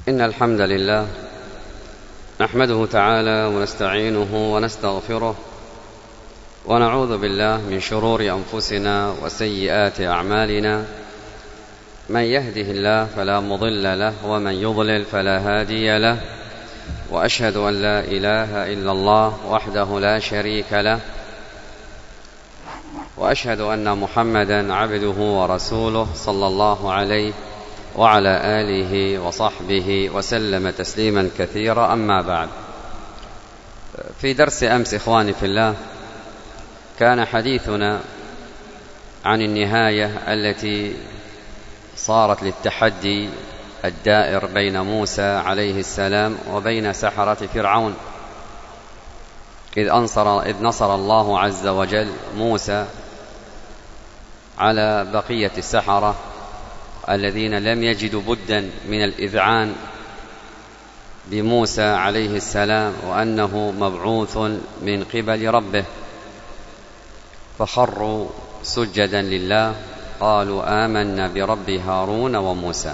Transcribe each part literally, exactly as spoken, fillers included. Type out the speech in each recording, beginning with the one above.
إن الحمد لله نحمده تعالى ونستعينه ونستغفره ونعوذ بالله من شرور أنفسنا وسيئات أعمالنا. من يهده الله فلا مضل له ومن يضلل فلا هادي له، وأشهد أن لا إله إلا الله وحده لا شريك له، وأشهد أن محمدا عبده ورسوله صلى الله عليه وعلى آله وصحبه وسلم تسليما كثيرا. أما بعد، في درس أمس إخواني في الله كان حديثنا عن النهاية التي صارت للتحدي الدائر بين موسى عليه السلام وبين سحرة فرعون، إذ أنصر إذ نصر الله عز وجل موسى على بقية السحرة الذين لم يجدوا بدا من الإذعان بموسى عليه السلام وأنه مبعوث من قبل ربه، فخروا سجدا لله قالوا آمنا برب هارون وموسى.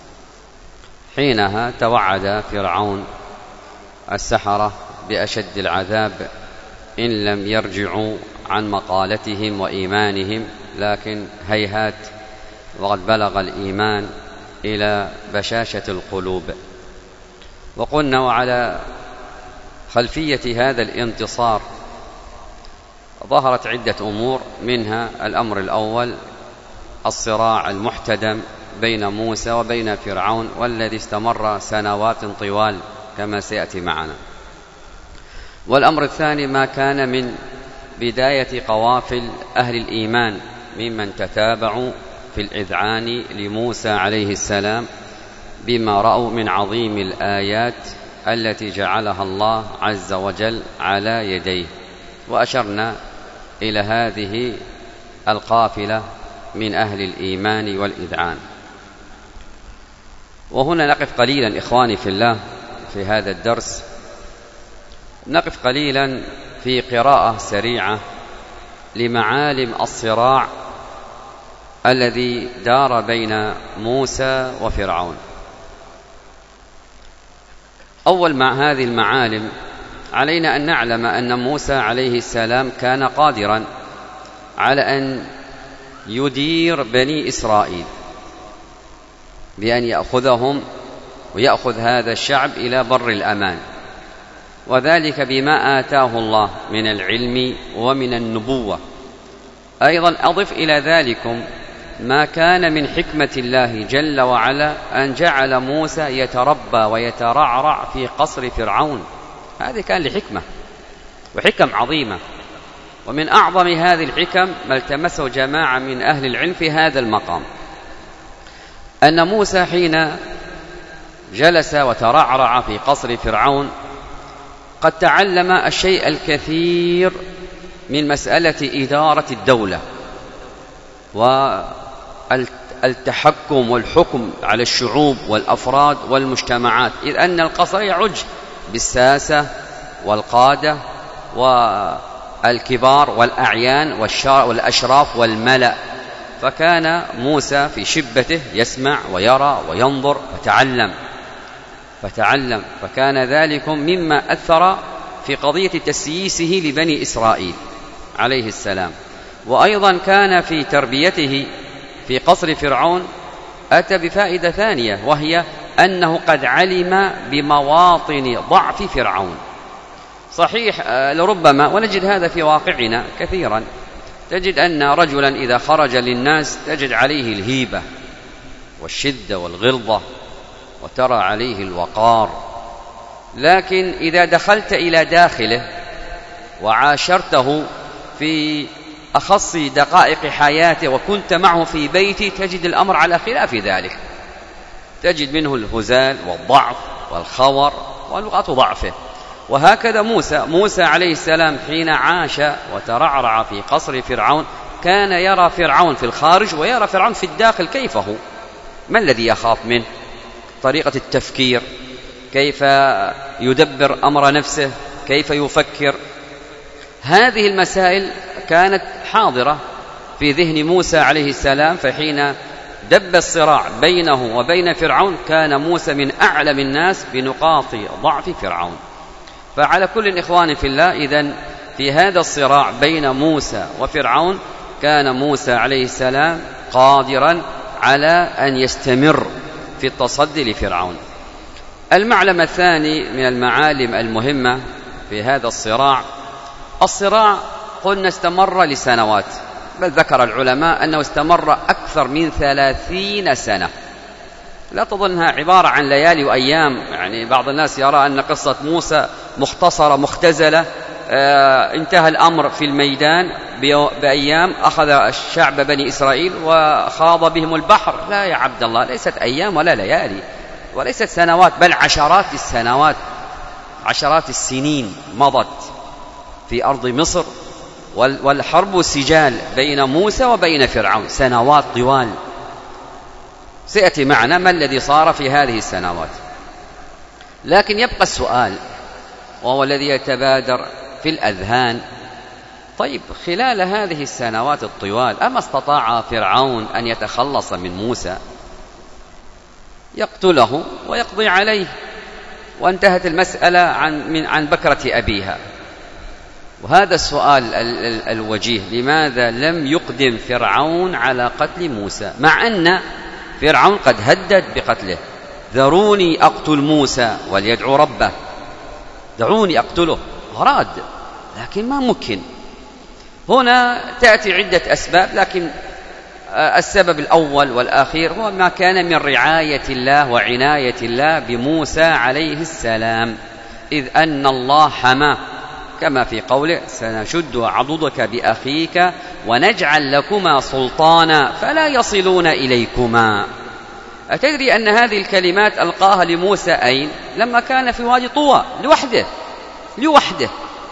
حينها توعد فرعون السحرة بأشد العذاب إن لم يرجعوا عن مقالتهم وإيمانهم، لكن هيهات وقد بلغ الإيمان إلى بشاشة القلوب. وقلنا وعلى خلفية هذا الانتصار ظهرت عدة أمور، منها الأمر الأول الصراع المحتدم بين موسى وبين فرعون، والذي استمر سنوات طوال كما سيأتي معنا. والأمر الثاني ما كان من بداية قوافل أهل الإيمان ممن تتابعوا في الإذعان لموسى عليه السلام بما رأوا من عظيم الآيات التي جعلها الله عز وجل على يديه، وأشرنا إلى هذه القافلة من أهل الإيمان والإذعان. وهنا نقف قليلا إخواني في الله في هذا الدرس، نقف قليلا في قراءة سريعة لمعالم الصراع الذي دار بين موسى وفرعون. أول مع هذه المعالم علينا أن نعلم أن موسى عليه السلام كان قادرا على أن يدير بني إسرائيل بأن يأخذهم ويأخذ هذا الشعب إلى بر الأمان، وذلك بما آتاه الله من العلم ومن النبوة. أيضا أضف إلى ذلكم ما كان من حكمة الله جل وعلا أن جعل موسى يتربى ويترعرع في قصر فرعون، هذه كان لحكمة وحكم عظيمة. ومن أعظم هذه الحكم ما التمسه جماعة من أهل العلم في هذا المقام، أن موسى حين جلس وترعرع في قصر فرعون قد تعلم الشيء الكثير من مسألة إدارة الدولة والتحكم والحكم على الشعوب والأفراد والمجتمعات، إذ أن القصر يعج بالساسة والقادة والكبار والأعيان والأشراف والملأ. فكان موسى في شبته يسمع ويرى وينظر فتعلم فتعلم فكان ذلك مما أثر في قضية تسييسه لبني إسرائيل عليه السلام. وأيضا كان في تربيته في قصر فرعون أتى بفائدة ثانية، وهي أنه قد علم بمواطن ضعف فرعون. صحيح لربما، ونجد هذا في واقعنا كثيرا، تجد أن رجلا إذا خرج للناس تجد عليه الهيبة والشدة والغلظة وترى عليه الوقار، لكن إذا دخلت إلى داخله وعاشرته في أخص دقائق حياته وكنت معه في بيتي تجد الأمر على خلاف ذلك، تجد منه الهزال والضعف والخور ونقاط ضعفه. وهكذا موسى موسى عليه السلام حين عاش وترعرع في قصر فرعون كان يرى فرعون في الخارج ويرى فرعون في الداخل كيف هو، ما الذي يخاف منه، طريقة التفكير، كيف يدبر أمر نفسه، كيف يفكر. هذه المسائل كانت حاضرة في ذهن موسى عليه السلام، فحين دب الصراع بينه وبين فرعون كان موسى من أعلم الناس بنقاط ضعف فرعون. فعلى كل إخوان في الله، إذن في هذا الصراع بين موسى وفرعون كان موسى عليه السلام قادرا على أن يستمر في التصدي لفرعون. المعلم الثاني من المعالم المهمة في هذا الصراع، الصراع قلنا استمر لسنوات، بل ذكر العلماء أنه استمر أكثر من ثلاثين سنة. لا تظنها عبارة عن ليالي وأيام، يعني بعض الناس يرى أن قصة موسى مختصرة مختزلة، آه انتهى الأمر في الميدان بأيام، أخذ الشعب بني إسرائيل وخاض بهم البحر. لا يا عبد الله، ليست أيام ولا ليالي وليست سنوات، بل عشرات السنوات، عشرات السنين مضت في أرض مصر، والحرب سجال بين موسى وبين فرعون سنوات طوال. سيأتي معنا ما الذي صار في هذه السنوات. لكن يبقى السؤال، وهو الذي يتبادر في الأذهان: طيب خلال هذه السنوات الطوال أما استطاع فرعون أن يتخلص من موسى، يقتله ويقضي عليه وانتهت المسألة عن, من عن بكرة أبيها؟ وهذا السؤال الوجيه: لماذا لم يقدم فرعون على قتل موسى، مع أن فرعون قد هدد بقتله؟ ذروني أقتل موسى وليدعو ربه، دعوني أقتله، أراد لكن ما ممكن. هنا تأتي عدة أسباب، لكن السبب الأول والأخير هو ما كان من رعاية الله وعناية الله بموسى عليه السلام، إذ أن الله حماه، كما في قوله: سنشد عضدك بأخيك ونجعل لكما سلطانا فلا يصلون إليكما. أتدري أن هذه الكلمات ألقاها لموسى أين؟ لما كان في وادي طوى لوحده لوحده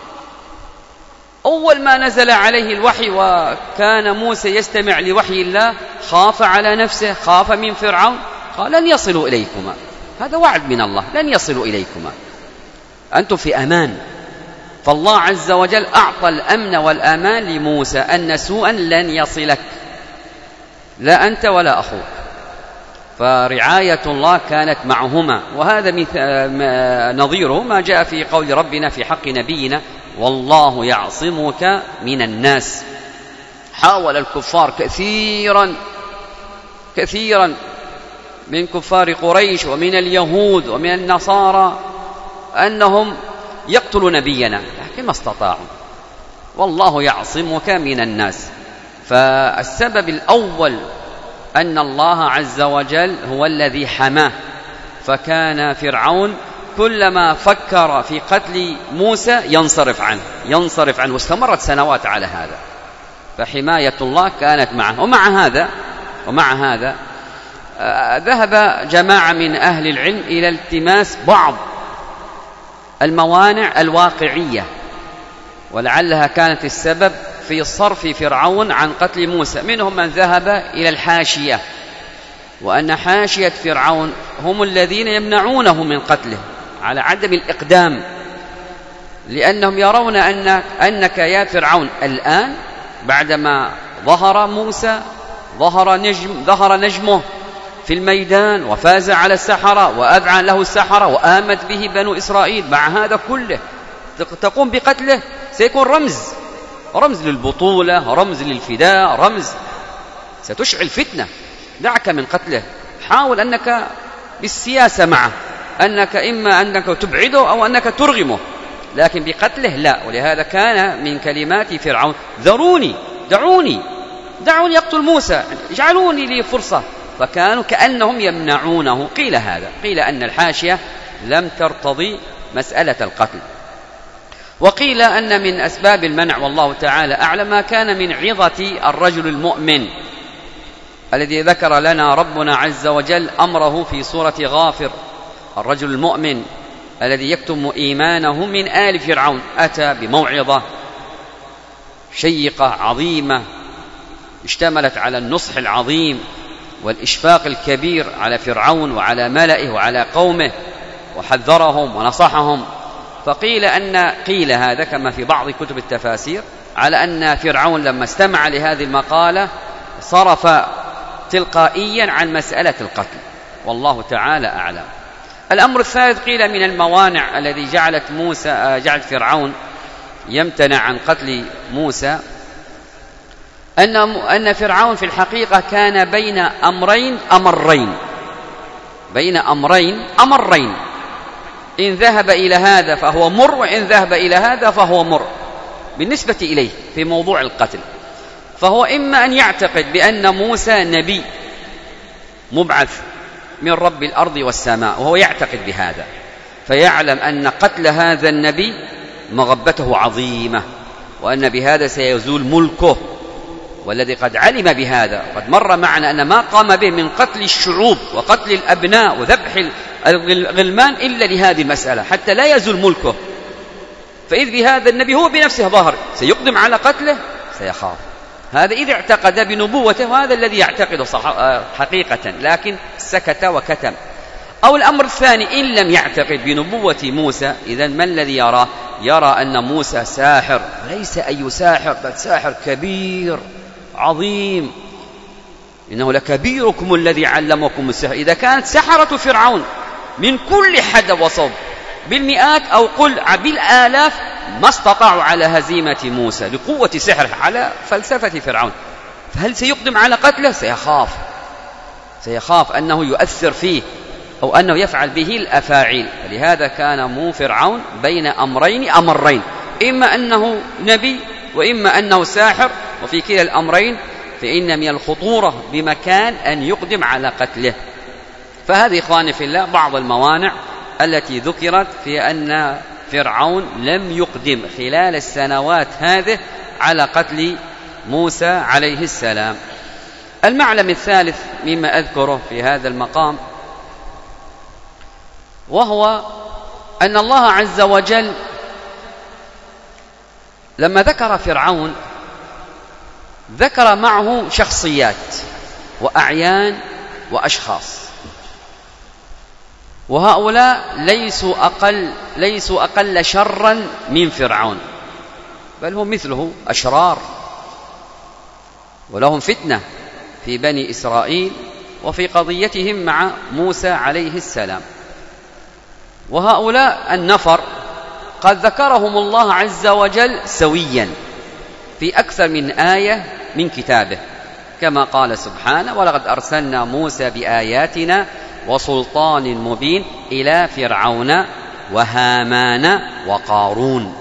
أول ما نزل عليه الوحي وكان موسى يستمع لوحي الله، خاف على نفسه، خاف من فرعون، قال: لن يصلوا إليكما، هذا وعد من الله، لن يصلوا إليكما، أنتم في أمان. فالله عز وجل أعطى الأمن والأمان لموسى أن سوءا لن يصلك، لا أنت ولا أخوك. فرعاية الله كانت معهما، وهذا نظيره ما جاء في قول ربنا في حق نبينا: والله يعصمك من الناس. حاول الكفار كثيرا كثيرا من كفار قريش ومن اليهود ومن النصارى أنهم يقتلوا نبينا، لكن ما استطاعوا. والله يعصمك من الناس. فالسبب الأول أن الله عز وجل هو الذي حماه، فكان فرعون كلما فكر في قتل موسى ينصرف عنه ينصرف عنه واستمرت سنوات على هذا. فحماية الله كانت معه. ومع هذا ومع هذا ذهب جماعة من أهل العلم إلى التماس بعض الموانع الواقعية، ولعلها كانت السبب في صرف فرعون عن قتل موسى. منهم من ذهب إلى الحاشية، وأن حاشية فرعون هم الذين يمنعونه من قتله على عدم الإقدام، لأنهم يرون أن أنك يا فرعون الآن بعدما ظهر موسى ظهر نجم ظهر نجمه في الميدان وفاز على السحرة وأذعن له السحرة وآمت به بنو إسرائيل، مع هذا كله تقوم بقتله، سيكون رمز رمز للبطولة، رمز للفداء، رمز ستشعل فتنة. دعك من قتله، حاول أنك بالسياسة معه، أنك إما أنك تبعده أو أنك ترغمه، لكن بقتله لا. ولهذا كان من كلمات فرعون: ذروني دعوني دعوني يقتل موسى، اجعلوني لي فرصة. فكانوا كأنهم يمنعونه. قيل هذا، قيل أن الحاشية لم ترتضي مسألة القتل، وقيل أن من أسباب المنع والله تعالى أعلم ما كان من عظة الرجل المؤمن الذي ذكر لنا ربنا عز وجل أمره في سورة غافر. الرجل المؤمن الذي يكتم إيمانه من آل فرعون أتى بموعظة شيقة عظيمة اشتملت على النصح العظيم والإشفاق الكبير على فرعون وعلى ملئه وعلى قومه، وحذرهم ونصحهم. فقيل أن قيل هذا كما في بعض كتب التفاسير على أن فرعون لما استمع لهذه المقالة صرف تلقائيا عن مسألة القتل، والله تعالى أعلم. الأمر الثالث قيل من الموانع الذي جعلت موسى جعلت فرعون يمتنع عن قتل موسى أن أن فرعون في الحقيقة كان بين أمرين أمرين بين أمرين أمرين إن ذهب إلى هذا فهو مر، وإن ذهب إلى هذا فهو مر بالنسبة إليه في موضوع القتل. فهو إما أن يعتقد بأن موسى نبي مبعث من رب الأرض والسماء، وهو يعتقد بهذا، فيعلم أن قتل هذا النبي مغبته عظيمة، وأن بهذا سيزول ملكه، والذي قد علم بهذا قد مر معنا أن ما قام به من قتل الشعوب وقتل الأبناء وذبح الغلمان إلا لهذه المسألة حتى لا يزول ملكه. فإذ بهذا النبي هو بنفسه ظهر سيقدم على قتله سيخاف. هذا إذا اعتقد بنبوته، وهذا الذي يعتقده حقيقة، لكن سكت وكتم. أو الأمر الثاني إن لم يعتقد بنبوة موسى، إذن ما الذي يراه؟ يرى أن موسى ساحر، وليس أي ساحر بل ساحر كبير عظيم، إنه لكبيركم الذي علمكم السحر. إذا كانت سحرة فرعون من كل حد وصوب بالمئات أو قل بالآلاف ما استطاعوا على هزيمة موسى لقوة سحره على فلسفة فرعون، فهل سيقدم على قتله؟ سيخاف سيخاف أنه يؤثر فيه أو أنه يفعل به الأفاعيل. فلهذا كان مو فرعون بين أمرين أمرين، إما أنه نبي وإما أنه ساحر، وفي كلا الأمرين فإن من الخطورة بمكان أن يقدم على قتله. فهذه إخواني في الله بعض الموانع التي ذكرت في أن فرعون لم يقدم خلال السنوات هذه على قتل موسى عليه السلام. المعلم الثالث مما أذكره في هذا المقام، وهو أن الله عز وجل لما ذكر فرعون ذكر معه شخصيات وأعيان وأشخاص، وهؤلاء ليسوا أقل ليسوا أقل شرا من فرعون، بل هم مثله أشرار، ولهم فتنة في بني إسرائيل وفي قضيتهم مع موسى عليه السلام. وهؤلاء النفر قد ذكرهم الله عز وجل سويا في أكثر من آية من كتابه، كما قال سبحانه: ولقد أرسلنا موسى بآياتنا وسلطان مبين إلى فرعون وهامان وقارون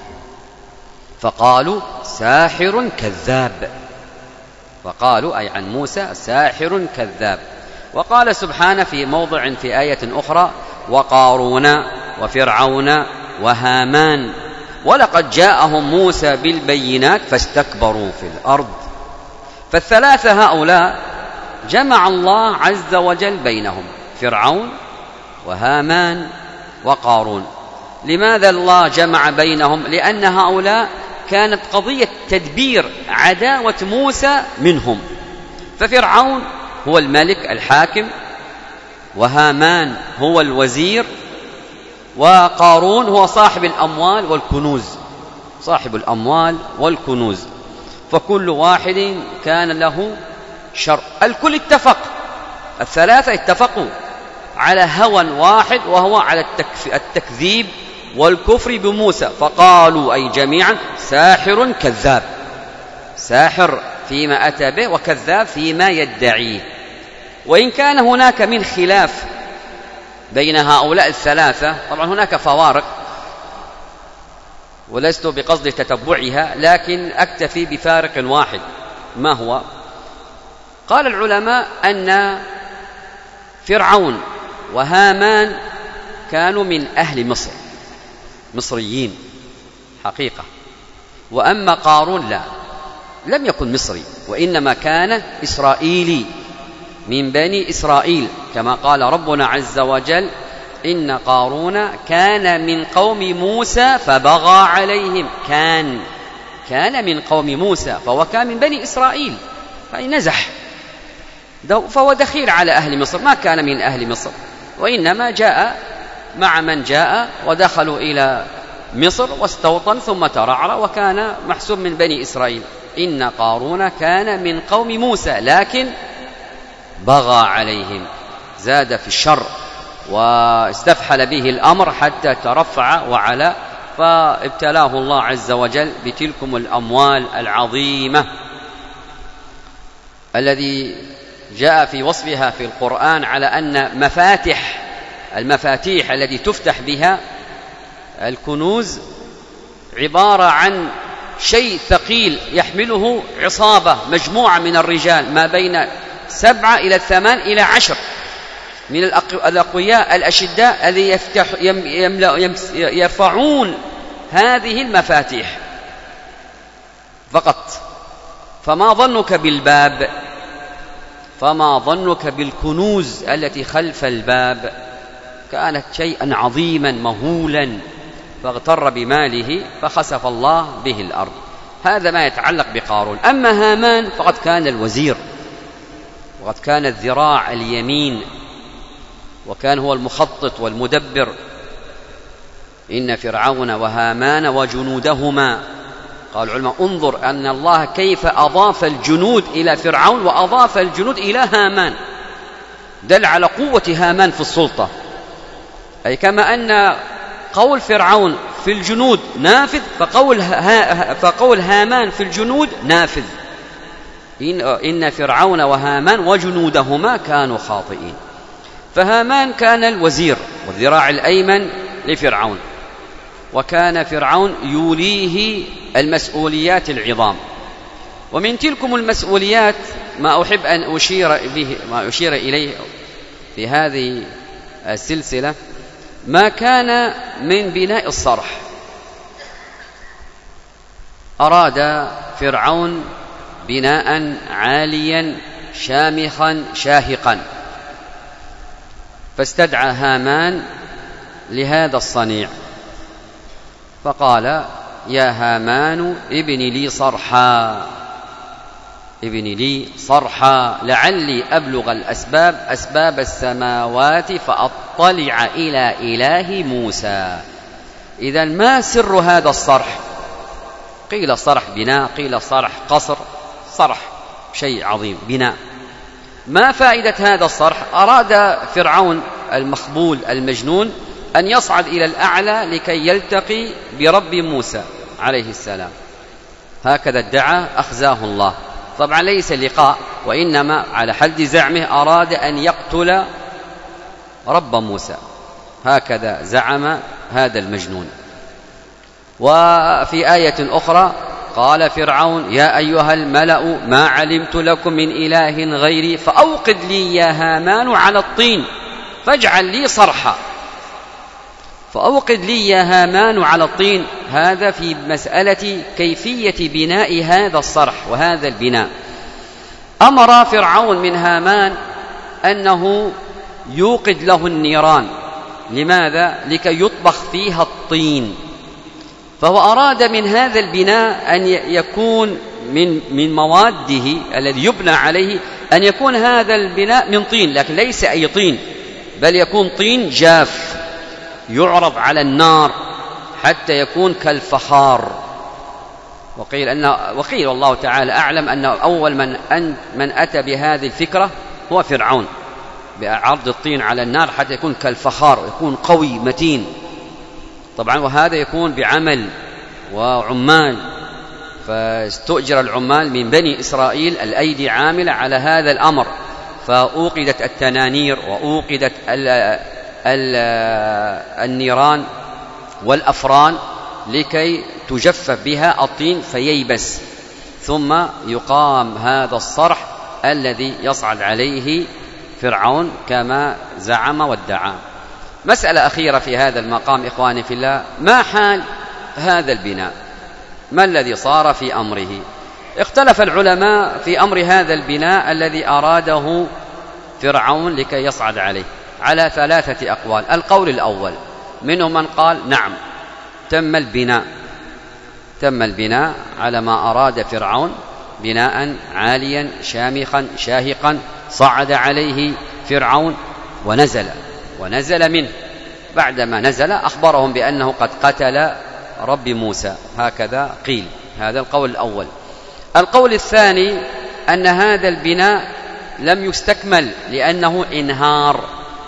فقالوا ساحر كذاب، فقالوا أي عن موسى ساحر كذاب. وقال سبحانه في موضع في آية أخرى: وقارون وفرعون وهامان ولقد جاءهم موسى بالبينات فاستكبروا في الأرض. فالثلاثة هؤلاء جمع الله عز وجل بينهم، فرعون وهامان وقارون. لماذا الله جمع بينهم؟ لأن هؤلاء كانت قضية تدبير عداوة موسى منهم، ففرعون هو الملك الحاكم، وهامان هو الوزير، وقارون هو صاحب الأموال والكنوز صاحب الأموال والكنوز فكل واحد كان له شر. الكل اتفق، الثلاثة اتفقوا على هوى واحد، وهو على التكذيب والكفر بموسى، فقالوا أي جميعا ساحر كذاب، ساحر فيما أتى به وكذاب فيما يدعيه. وإن كان هناك من خلاف بين هؤلاء الثلاثة، طبعا هناك فوارق ولست بقصد تتبعها، لكن أكتفي بفارق واحد. ما هو؟ قال العلماء أن فرعون وهامان كانوا من أهل مصر، مصريين حقيقة، وأما قارون لا، لم يكن مصري، وإنما كان إسرائيلي من بني إسرائيل، كما قال ربنا عز وجل: إن قارون كان من قوم موسى فبغى عليهم. كان كان من قوم موسى، فهو كان من بني إسرائيل، فنزح، فهو دخيل على أهل مصر، ما كان من أهل مصر، وإنما جاء مع من جاء ودخلوا إلى مصر واستوطن ثم ترعرع، وكان محسوب من بني إسرائيل. إن قارون كان من قوم موسى، لكن بغى عليهم، زاد في الشر واستفحل به الأمر حتى ترفع وعلا، فابتلاه الله عز وجل بتلكم الأموال العظيمة الذي جاء في وصفها في القرآن على أن مفاتح المفاتيح التي تفتح بها الكنوز عبارة عن شيء ثقيل يحمله عصابة مجموعة من الرجال ما بين سبعة إلى الثمان إلى عشر من الأقوياء الأشداء الذي يفتح يرفعون هذه المفاتيح فقط. فما ظنك بالباب؟ فما ظنك بالكنوز التي خلف الباب؟ كانت شيئا عظيما مهولا، فاغتر بماله فخسف الله به الأرض. هذا ما يتعلق بقارون. أما هامان فقد كان الوزير، وقد كان الذراع اليمين، وكان هو المخطط والمدبر. إن فرعون وهامان وجنودهما، قال العلماء انظر أن الله كيف أضاف الجنود إلى فرعون وأضاف الجنود إلى هامان، دل على قوة هامان في السلطة. أي كما أن قول فرعون في الجنود نافذ، فقول, ها فقول هامان في الجنود نافذ. إن, إن فرعون وهامان وجنودهما كانوا خاطئين. فهامان كان الوزير والذراع الأيمن لفرعون، وكان فرعون يوليه المسؤوليات العظام. ومن تلكم المسؤوليات ما أحب أن أشير به ما أشير إليه في هذه السلسلة ما كان من بناء الصرح. أراد فرعون بناء عاليا شامخا شاهقا، فاستدعى هامان لهذا الصنيع فقال يا هامان ابن لي صرحا ابن لي صرحا لعلي أبلغ الأسباب أسباب السماوات فأطلع إلى إله موسى. إذن ما سر هذا الصرح؟ قيل صرح بناء، قيل صرح قصر، صرح شيء عظيم بناء. ما فائدة هذا الصرح؟ أراد فرعون المخبول المجنون أن يصعد إلى الأعلى لكي يلتقي برب موسى عليه السلام، هكذا ادعى، أخزاه الله. طبعا ليس لقاء، وإنما على حد زعمه أراد أن يقتل رب موسى، هكذا زعم هذا المجنون. وفي آية أخرى قال فرعون يا أيها الملأ ما علمت لكم من إله غيري فأوقد لي يا هامان على الطين فاجعل لي صرحا. فأوقد لي يا هامان على الطين، هذا في مسألة كيفية بناء هذا الصرح وهذا البناء. أمر فرعون من هامان أنه يوقد له النيران. لماذا؟ لكي يطبخ فيها الطين. فهو أراد من هذا البناء أن يكون من من مواده الذي يبنى عليه أن يكون هذا البناء من طين، لكن ليس أي طين، بل يكون طين جاف يعرض على النار حتى يكون كالفخار. وقيل أن وقيل والله تعالى أعلم أن أول من أن من أتى بهذه الفكرة هو فرعون، بعرض الطين على النار حتى يكون كالفخار، يكون قوي متين. طبعا وهذا يكون بعمل وعمال، فاستؤجر العمال من بني إسرائيل الأيدي عاملة على هذا الأمر، فأوقدت التنانير وأوقدت النيران والأفران لكي تجفف بها الطين فييبس، ثم يقام هذا الصرح الذي يصعد عليه فرعون كما زعم وادعى. مسألة أخيرة في هذا المقام إخواني في الله، ما حال هذا البناء؟ ما الذي صار في أمره؟ اختلف العلماء في أمر هذا البناء الذي أراده فرعون لكي يصعد عليه على ثلاثة أقوال. القول الأول منهم من قال نعم تم البناء تم البناء على ما أراد فرعون، بناء عاليا شامخا شاهقا صعد عليه فرعون ونزل ونزل منه. بعدما نزل أخبرهم بأنه قد قتل رب موسى، هكذا قيل. هذا القول الأول. القول الثاني أن هذا البناء لم يستكمل لأنه انهار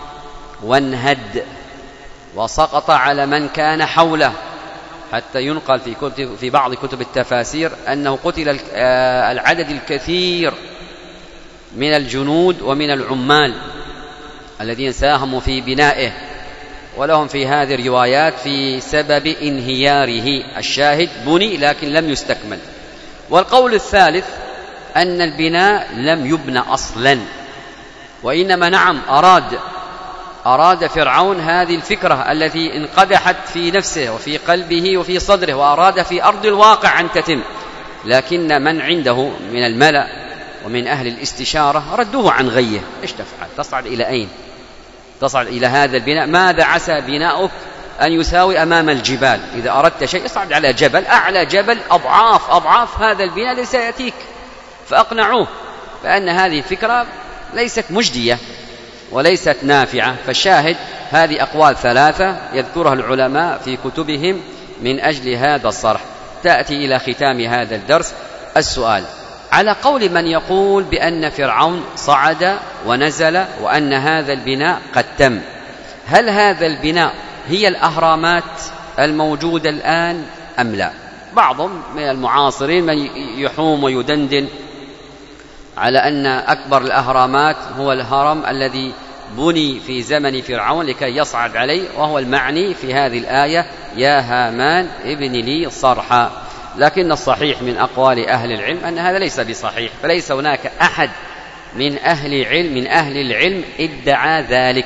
وانهد وسقط على من كان حوله، حتى ينقل في كتب في بعض كتب التفاسير أنه قتل العدد الكثير من الجنود ومن العمال الذين ساهموا في بنائه، ولهم في هذه الروايات في سبب انهياره. الشاهد بني لكن لم يستكمل. والقول الثالث أن البناء لم يبنى أصلا، وإنما نعم أراد أراد فرعون هذه الفكرة التي انقدحت في نفسه وفي قلبه وفي صدره، وأراد في أرض الواقع أن تتم، لكن من عنده من الملأ ومن أهل الاستشارة ردوه عن غيه. إيش تفعل؟ تصعد إلى أين؟ تصعد إلى هذا البناء؟ ماذا عسى بناؤك أن يساوي أمام الجبال؟ إذا أردت شيء اصعد على جبل، أعلى جبل أضعاف أضعاف هذا البناء الذي سيأتيك. فأقنعوه بأن هذه الفكرة ليست مجدية وليست نافعة. فالشاهد هذه أقوال ثلاثة يذكرها العلماء في كتبهم من أجل هذا الصرح. تأتي إلى ختام هذا الدرس السؤال: على قول من يقول بأن فرعون صعد ونزل وأن هذا البناء قد تم، هل هذا البناء هي الأهرامات الموجودة الآن أم لا؟ بعضهم من المعاصرين من يحوم ويدندن على أن أكبر الأهرامات هو الهرم الذي بني في زمن فرعون لكي يصعد عليه، وهو المعني في هذه الآية: يا هامان ابن لي صرحا. لكن الصحيح من أقوال أهل العلم أن هذا ليس بصحيح، فليس هناك أحد من أهل العلم من أهل العلم ادعى ذلك،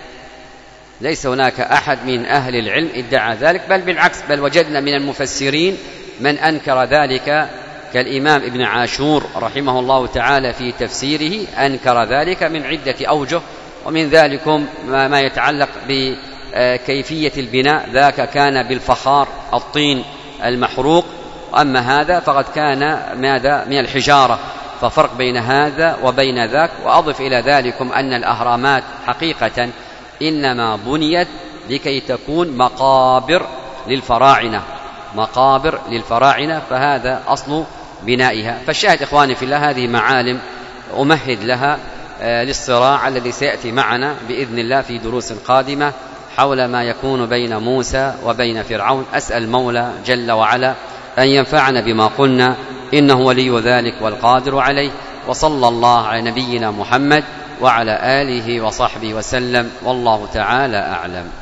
ليس هناك أحد من أهل العلم ادعى ذلك، بل بالعكس، بل وجدنا من المفسرين من أنكر ذلك كالإمام ابن عاشور رحمه الله تعالى في تفسيره، أنكر ذلك من عدة أوجه، ومن ذلكم ما يتعلق بكيفية البناء، ذاك كان بالفخار الطين المحروق، أما هذا فقد كان ماذا من الحجارة، ففرق بين هذا وبين ذاك. وأضف إلى ذلكم أن الأهرامات حقيقة إنما بنيت لكي تكون مقابر للفراعنة، مقابر للفراعنة، فهذا أصل بنائها. فالشاهد إخواني في الله، هذه معالم أمهد لها للصراع الذي سيأتي معنا بإذن الله في دروس قادمة حول ما يكون بين موسى وبين فرعون. أسأل المولى جل وعلا أن ينفعنا بما قلنا، إنه ولي ذلك والقادر عليه. وصلى الله على نبينا محمد وعلى آله وصحبه وسلم، والله تعالى أعلم.